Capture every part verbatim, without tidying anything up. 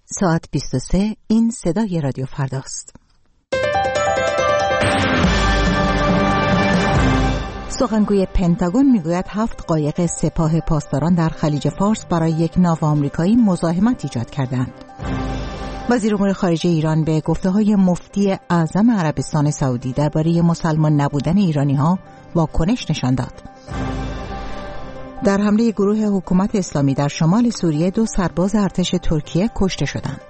ساعت بیست و سه. این صدای رادیو فرداست. سخنگوی پنتاگون میگوید هفت قایق سپاه پاسداران در خلیج فارس برای یک ناو آمریکایی مزاحمت ایجاد کردند. وزیر امور خارجه ایران به گفته‌های مفتی اعظم عربستان سعودی درباره مسلمان نبودن ایرانی‌ها واکنش نشان داد. در حمله گروه حکومت اسلامی در شمال سوریه دو سرباز ارتش ترکیه کشته شدند.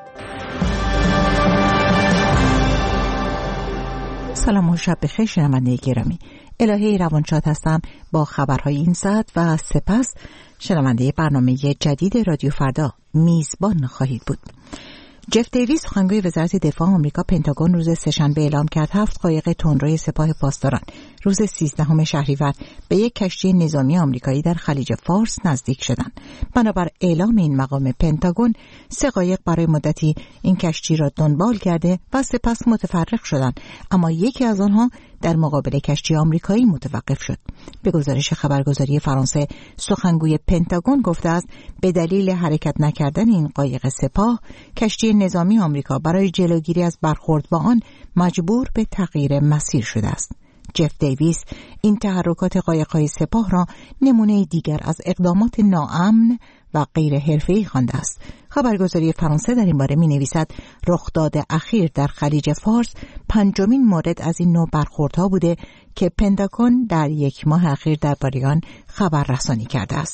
سلام و شب بخیر شنونده گرامی. الهه روانشاد هستم با خبرهای این ساعت و سپس شنونده برنامه جدید رادیو فردا میزبان خواهید بود. جف دیویس سخنگوی وزارت دفاع آمریکا پنتاگون روز سه‌شنبه اعلام کرد هفت قایق تندروی سپاه پاسداران روز سیزدهم شهریور به یک کشتی نظامی آمریکایی در خلیج فارس نزدیک شدند. بنابر اعلام این مقام پنتاگون سه قایق برای مدتی این کشتی را دنبال کرده و سپس متفرق شدند، اما یکی از آنها در مقابل کشتی آمریکایی متوقف شد. به گزارش خبرگزاری فرانسه، سخنگوی پنتاگون گفته است به دلیل حرکت نکردن این قایق سپاه، کشتی نظامی آمریکا برای جلوگیری از برخورد با آن مجبور به تغییر مسیر شده است. جف دیویس این تحرکات قایق‌های سپاه را نمونه دیگر از اقدامات ناامن و غیر حرفه‌ای خوانده است. خبرگزاری فرانسه در این باره می‌نویسد رخداد اخیر در خلیج فارس پنجمین مورد از این نوع برخوردها بوده که پنتاگون در یک ماه اخیر درباره آن خبر رسانی کرده است.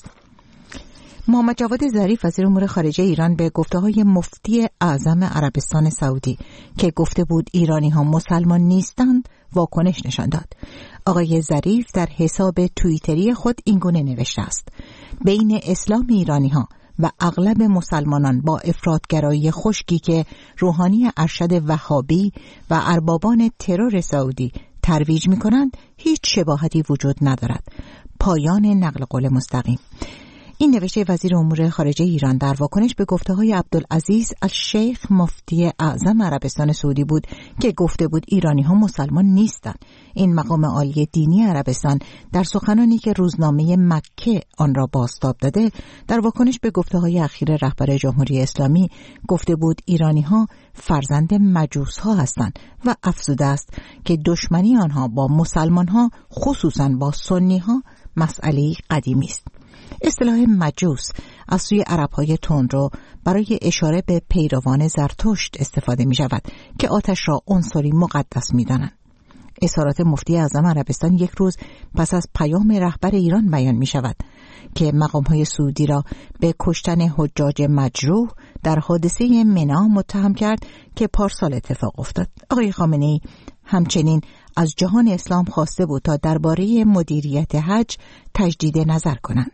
محمد جواد ظریف وزیر امور خارجه ایران به گفته‌های مفتی اعظم عربستان سعودی که گفته بود ایرانی‌ها مسلمان نیستند واکنش نشان داد. آقای ظریف در حساب توییتری خود اینگونه نوشته است: بین اسلام ایرانی‌ها و اغلب مسلمانان با افراطگرایی خشکی که روحانی ارشد وهابی و اربابان ترور سعودی ترویج می‌کنند هیچ شباهتی وجود ندارد. پایان نقل قول مستقیم. این نوشته وزیر امور خارجه ایران در واکنش به گفته‌های عبدالعزیز الشیخ مفتی اعظم عربستان سعودی بود که گفته بود ایرانی‌ها مسلمان نیستند. این مقام عالی دینی عربستان در سخنانی که روزنامه مکه آن را بازتاب داده، در واکنش به گفته‌های اخیر رهبر جمهوری اسلامی گفته بود ایرانی‌ها فرزند مجوس‌ها هستند و افزوده است که دشمنی آنها با مسلمان‌ها خصوصاً با سنی‌ها مسئله قدیمی است. اصطلاح مجوس از سوی عرب‌های تندرو برای اشاره به پیروان زرتشت استفاده می شود که آتش را عنصری مقدس می دانند. اظهارات مفتی اعظم عربستان یک روز پس از پیام رهبر ایران بیان می شود که مقام‌های سعودی را به کشتن حجاج مجروح در حادثه منی متهم کرد که پارسال اتفاق افتاد. آقای خامنه‌ای همچنین از جهان اسلام خواسته بود تا درباره مدیریت حج تجدید نظر کنند.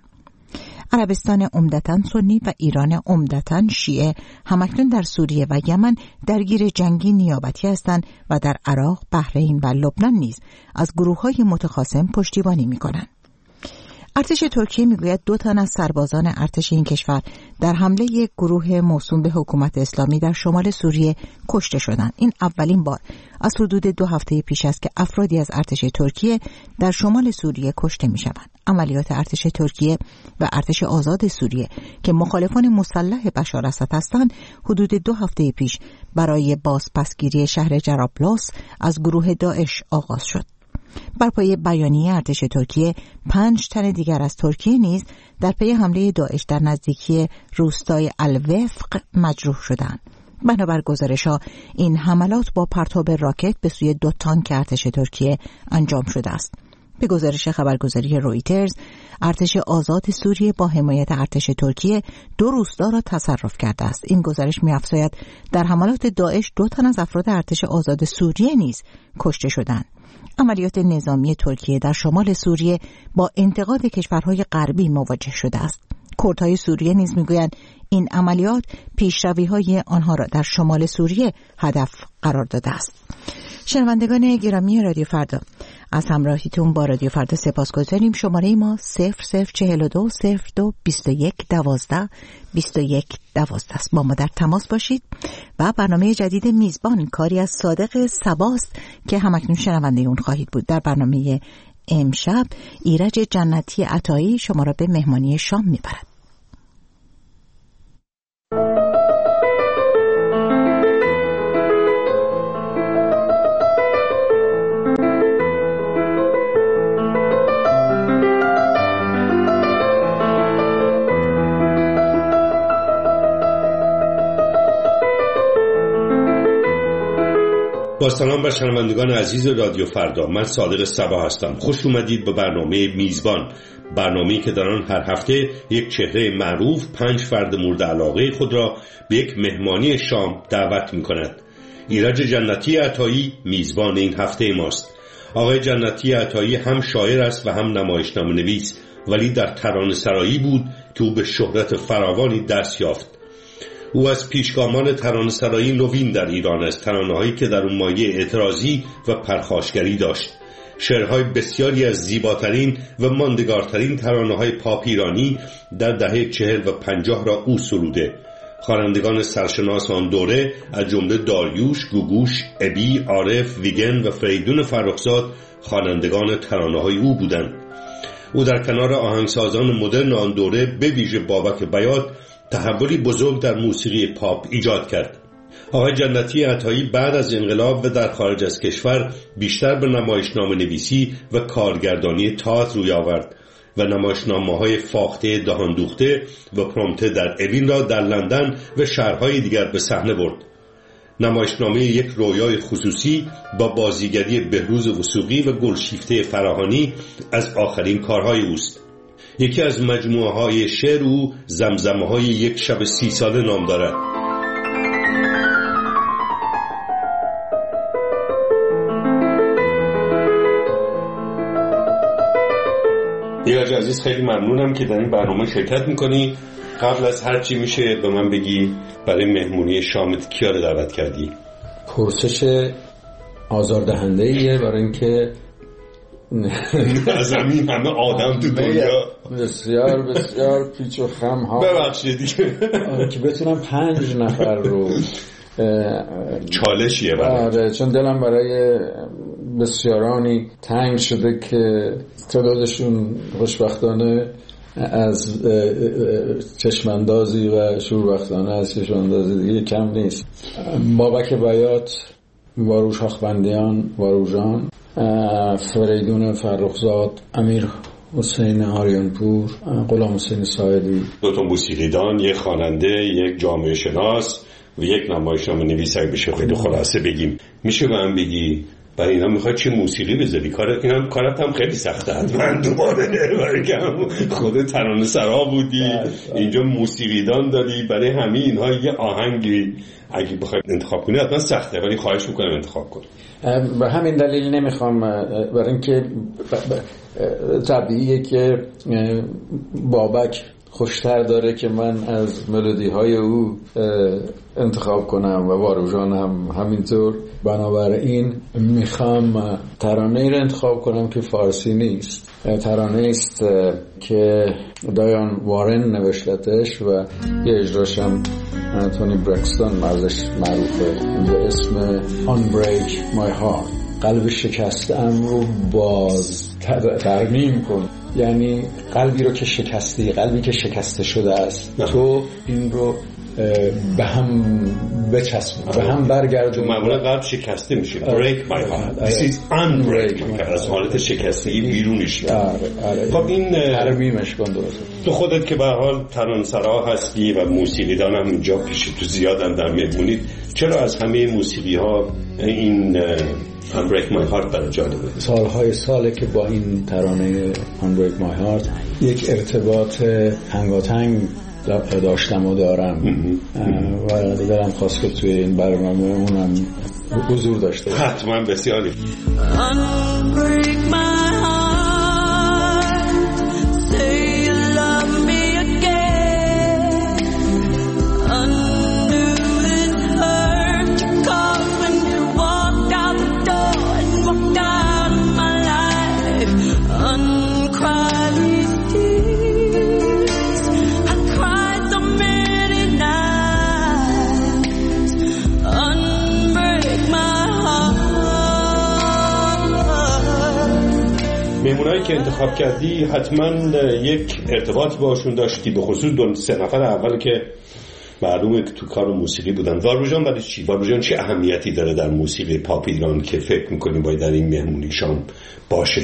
عربستان عمدتاً سنی و ایران عمدتاً شیعه همکنون در سوریه و یمن درگیر جنگی نیابتی هستند و در عراق، بحرین و لبنان نیز از گروه‌های متخاصم پشتیبانی می‌کنند. ارتش ترکیه میگوید دو تن از سربازان ارتش این کشور در حمله یک گروه موسوم به حکومت اسلامی در شمال سوریه کشته شدند. این اولین بار از حدود دو هفته پیش است که افرادی از ارتش ترکیه در شمال سوریه کشته میشوند. عملیات ارتش ترکیه و ارتش آزاد سوریه که مخالفان مسلح بشار اسد هستند حدود دو هفته پیش برای بازپسگیری شهر جرابلس از گروه داعش آغاز شد. بر پایه بیانیه ارتش ترکیه، پنج تن دیگر از ترکیه نیز در پی حمله داعش در نزدیکی روستای الوفق مجروح شدند. بنابر گزارش‌ها این حملات با پرتاب راکت به سوی دو تانک ارتش ترکیه انجام شده است. به گزارش خبرگزاری رویترز، ارتش آزاد سوریه با حمایت ارتش ترکیه دو روستا را تصرف کرده است. این گزارش می‌افزاید در حملات داعش دو تن از افراد ارتش آزاد سوریه نیز کشته شدند. عملیات نظامی ترکیه در شمال سوریه با انتقاد کشورهای غربی مواجه شده است. کردهای سوریه نیز میگویند این عملیات پیشروی‌های آنها را در شمال سوریه هدف قرار داده است. شنوندگان گرامی رادیو فردا، از همراهیتون با رادیو فردا سپاسگزاریم. شماره ما صفر صفر چهل و دو صفر دو بیست و یک دوازده بیست و یک دوازده است. با ما در تماس باشید. و برنامه جدید میزبان کاری از صادق صباست که همکنون شنونده اون خواهید بود. در برنامه امشب ایرج جنتی عطایی شما را به مهمانی شام میبرد. با سلام بر شنوندگان عزیز رادیو فردا، من صادق صبا هستم. خوش اومدید به برنامه میزبان، برنامه‌ای که در آن هر هفته یک چهره معروف پنج فرد مورد علاقه خود را به یک مهمانی شام دعوت می‌کند. ایرج جنتی عطایی میزبان این هفته ماست. آقای جنتی عطایی هم شاعر است و هم نمایشنامه‌نویس، ولی در ترانه‌سرایی بود که او به شهرت فراوانی دست یافت. او از پیشگامان ترانه‌سرایی نوین در ایران است، ترانه‌هایی که در اون مایه اعتراضی و پرخاشگری داشت. شعرهای بسیاری از زیباترین و ماندگارترین ترانه‌های پاپ ایرانی در دهه چهل و پنجاه را او سروده. خوانندگان سرشناس آن دوره از جمله داریوش، گوگوش، ابی، عارف، ویگن و فریدون فرخزاد خوانندگان ترانه‌های او بودند. او در کنار آهنگسازان مدرن آن دوره به ویژه بابک بیات تحولی بزرگ در موسیقی پاپ ایجاد کرد. آقای جنتی عطایی بعد از انقلاب و در خارج از کشور بیشتر به نمایشنامه نویسی و کارگردانی تئاتر روی آورد و نمایشنامه‌های فاخته دهاندوخته و پرومته در اوین را در لندن و شهرهای دیگر به صحنه برد. نمایشنامه یک رویای خصوصی با بازیگری بهروز وثوقی و گلشیفته فراهانی از آخرین کارهای اوست. یکی از مجموعه‌های شعر او زمزمه‌های یک شب سی ساله نام دارد. ایرج عزیز، خیلی ممنونم که در این برنامه شرکت میکنی. قبل از هر چی میشه به من بگی برای مهمونی شامت کیا رو دعوت کردی؟ پرسش آزاردهنده ایه، برای اینکه از همین همه آدم تو دنیا بسیار بسیار پیچ و خم ها ببخشید دیگه که بتونم پنج نفر رو چالشیه برای آره، چون دلم برای بسیارانی تنگ شده که تعدادشون خوشبختانه از چشماندازی و شوربختانه از چشماندازی دیگه کم نیست. بابک بیات، واروش آخوندیان، واروژان، فریدون فرخزاد، امیر حسین آریانپور، غلام حسین ساعدی. دو تا موسیقیدان، یک خواننده، یک جامعه شناس و یک نمایشنامه نویس. اگه بشه خیلی خلاصه بگیم، میشه به هم بگی برای اینا میخوای چه موسیقی بذاری؟ کارت اینم کارت هم خیلی سخته. من دوباره برای که خود ترانه سرا بودی، اینجا موسیقیدان داری، برای همه اینها یه آهنگی اگه بخوای انتخاب کنی حتما سخته، ولی خواهش میکنم انتخاب کن. به همین دلیل نمیخوام، برای اینکه طبیعیه که بابک خوشتر داره که من از ملودی های او انتخاب کنم و واروژان هم همینطور. بنابراین میخوام ترانه‌ای رو انتخاب کنم که فارسی نیست، ترانه است که دایان وارن نوشتتش و یه اجراش هم تونی برکستون ازش معروفه، به اسم Unbreak My Heart. قلب شکسته‌ام رو باز ترمیم کن. یعنی قلبی رو که شکستی، قلبی که شکسته شده است، تو این رو به هم بچسبون، به هم برگردون. معمولا قلب شکسته میشه break my heart. This is unbreak my heart. از حالت شکستگی بیرونش میاد. خب این ترمیمش کن. درست تو خودت که به هر حال ترانه‌سرا هستی و موسیقیدان هم اینجا پیش تو زیادن در مهمونید، چرا از همه موسیقی ها این Unbreak My Heart برای جالبه؟ سالهای ساله که با این ترانه Unbreak My Heart یک ارتباط تنگاتنگ داشتم و دارم و دلم خواست که توی این برنامه اونم حضور داشته. حتما بسیاری. Unbreak my heart, say you love me again. Undo this hurt you caused when you walked out the door and walked out of my life. Uncry these tears I cried so many nights. Unbreak my heart. مهمونایی که انتخاب کردی حتما یک ارتباط باشون داشتی، به خصوص دو سه نفر اول که معلومه که تو کار موسیقی بودن. واروژان برای چی؟ واروژان چه اهمیتی داره در موسیقی پاپ ایران که فکر میکنی باید در این مهمونی شام باشه؟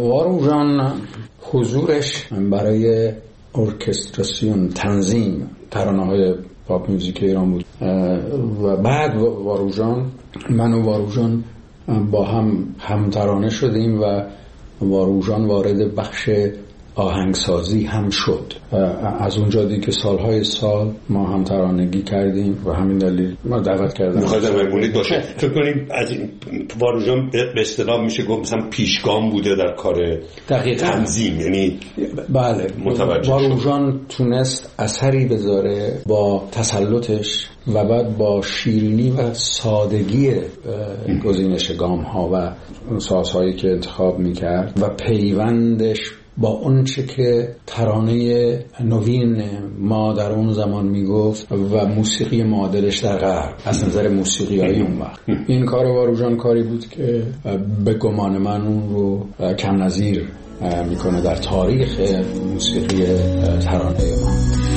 واروژان حضورش برای ارکستراسیون، تنظیم ترانه‌های پاپ موزیک ایران بود. و بعد واروژان، من و واروژان با هم هم ترانه شدیم و واروژان وارد بخش آهنگسازی هم شد. از اونجا دیگه سالهای سال ما هم ترانگی کردیم و همین دلیل ما دعوت کردم. می‌خواستم بگید باشه. فکر کنیم از این واروژان به اصطلاح میشه گفت مثلا پیشگام بوده در کار دقیقاً تنظیم، یعنی بله متوجه واروژان تونست اثری بذاره با تسلطش و بعد با شیرینی و سادگی گزینش گام‌ها و سازهایی که انتخاب می‌کرد و پیوندش با اون چه که ترانه نوین ما در اون زمان میگفت و موسیقی معادلش در غرب از نظر موسیقیایی اون وقت. این کار واروژان کاری بود که به گمان من اون رو کم نظیر میکنه در تاریخ موسیقی ترانه ما.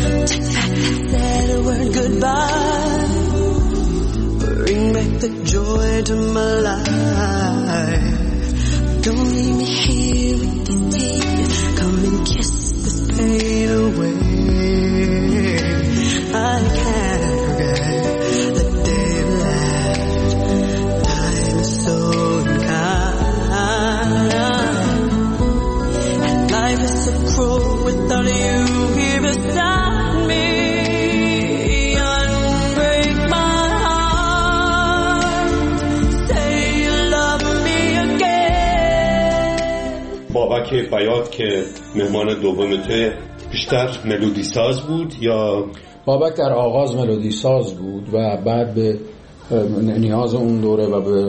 Don't leave me here with these tears. Come and kiss this pain away. I can't forget the day you left. Time is so unkind, and life is so cruel without you here beside me. Unbreak my heart. Say you love me again. بابک بیات که مهمان دومته بیشتر ملودی ساز بود یا؟ بابک در آغاز ملودی ساز بود و بعد به نیاز اون دوره و به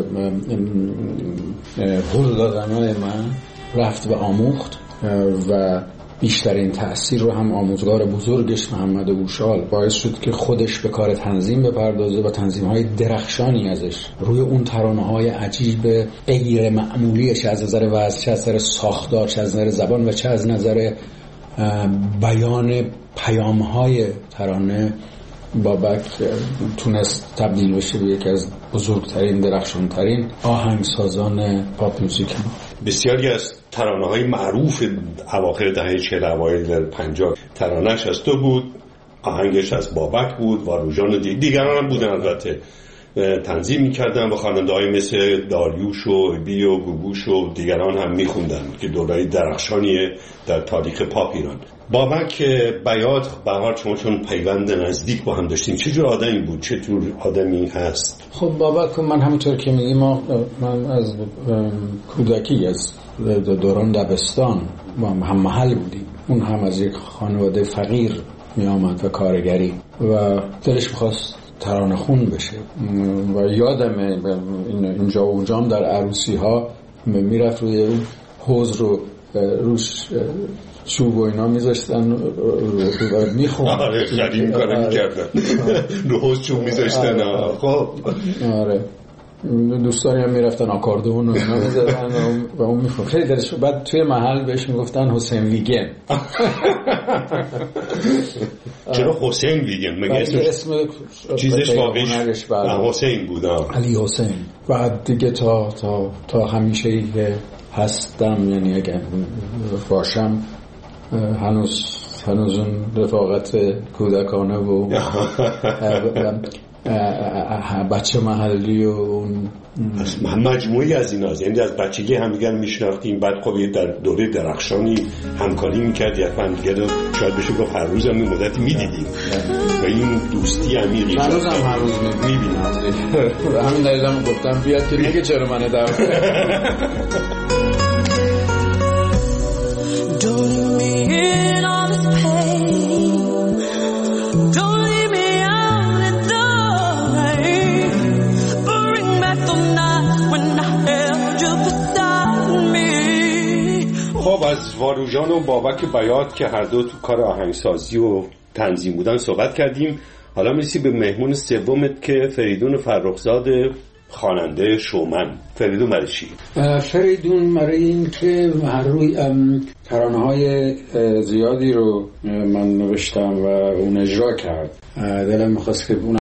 هل دادنهای من رفت و آموخت و بیشترین تأثیر رو هم آموزگار بزرگش محمد بوشال باعث شد که خودش به کار تنظیم بپردازه و تنظیم‌های درخشانی ازش روی اون ترانه‌های عجیب غیر معمولیش از نظر وزن، چه از نظر ساختار، چه از نظر زبان و چه از نظر بیان پیام‌های ترانه بابک تونست تبدیل بشه به یکی از بزرگترین درخشانترین آهنگسازان پاپ موزیک ما. بسیاری از ترانه‌های معروف اواخر دهه چهل اوایل پنجاه ترانه‌اش از تو بود، آهنگش از بابک بود، واروژان و دیگران هم بودن البته تنظیم می‌کردن و خواننده‌های مثل داریوش و بی و گوگوش و دیگران هم می‌خوندن که دوره‌ای درخشانیه در تاریخ پاپ ایران. بابک بیات بهار شما چون پیوند نزدیک با هم داشتین، چه جور آدمی بود؟ چه جور آدمی هست؟ خب بابک من همونطور که میگی ما من از کودکی از دوران دبستان با هم محل بودیم. اون هم از یک خانواده فقیر می آمد و کارگری و دلش می‌خواست ترانه خون بشه و یادمه اینجا و اونجا هم در عروسی ها میرفت روی اون حوض رو روش چوب و اینا میذاشتن و میخوند. آره خیلی این کاره میکردن رو حوض چوب میذاشتن. خب آره دوستانی هم میرفتن آکاردون و اینا میزدن و اون میخوند خیلی دلش. بعد توی محل بهش میگفتن حسین ویگن. چرا حسین ویگن؟ مگه اسم چیزش واقعیش حسین بود؟ علی حسین. بعد دیگه تا تا تا همیشه که هستم، یعنی اگه باشم هنوز هنوز اون رفاقت کودکانه و بچه محلی و اون مجموعی از این هست. یعنی از بچگی همدیگر میشناختیم، بعد خب در دوره درخشانی همکاری میکردی حتما دیگه رو شاید بشه گفت هر روز هم این مدتی میدیدیم و این دوستی عمیقی هنوز هم هر روز میبینم. همین دلیل هم گفتم بیاد که نگه چرا منه در Don't leave me in all this pain. Don't leave me out in the rain. Bring back the nights when I held you beside me. خب از واروژان و بابک بیات که هر دو تو کار آهنگسازی و تنظیم بودن صحبت کردیم. حالا میرسی به مهمون سومت که فریدون فرخزاده، خواننده شومن. فریدون برای چی؟ فریدون برای این که روی ترانه‌های زیادی رو من نوشتم و اون اجرا کرد. دلم می‌خواست که اون